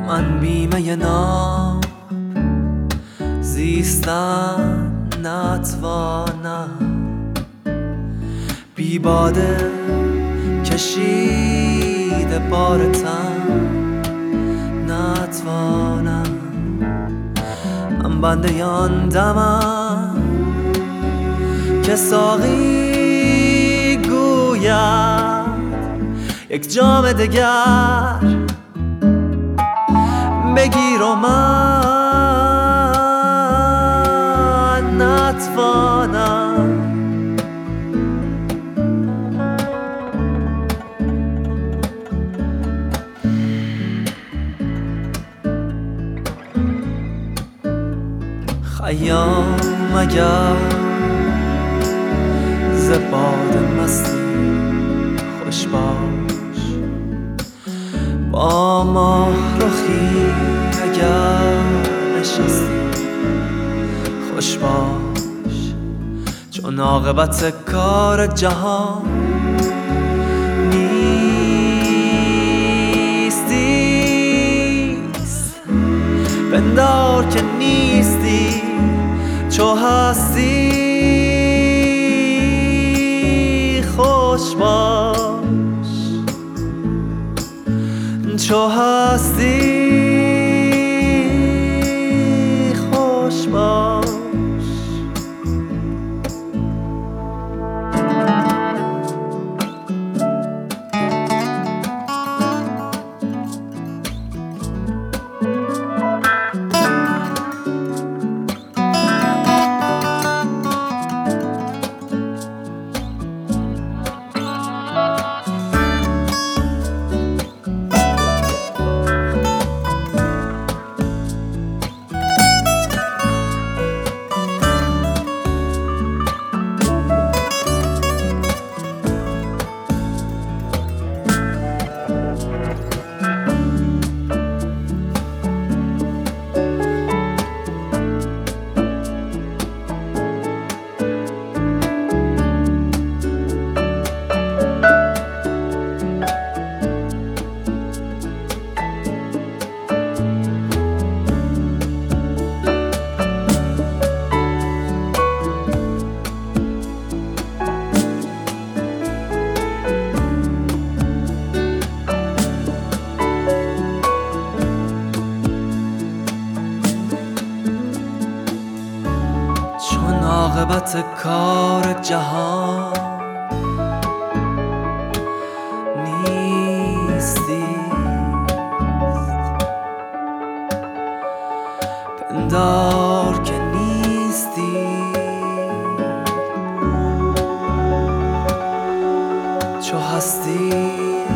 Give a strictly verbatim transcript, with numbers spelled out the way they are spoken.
من بیمه نام زیستن نتوانم، بی باده کشیده بارتم نتوانم. من بنده یان دمم که ساقی گوید یک جام دگر بگیر و من نتوانم. خیام اگر ز باد مستی خوش باش، با ماه رخی اگر نشستی خوش باش، چون عاقبت کار جهان نیستیست. پندار که نیستی چو هستی خوش باش، چو هستی خوش باش. عاقبت کار جهان نیستی، پندار که نیستی چو هستی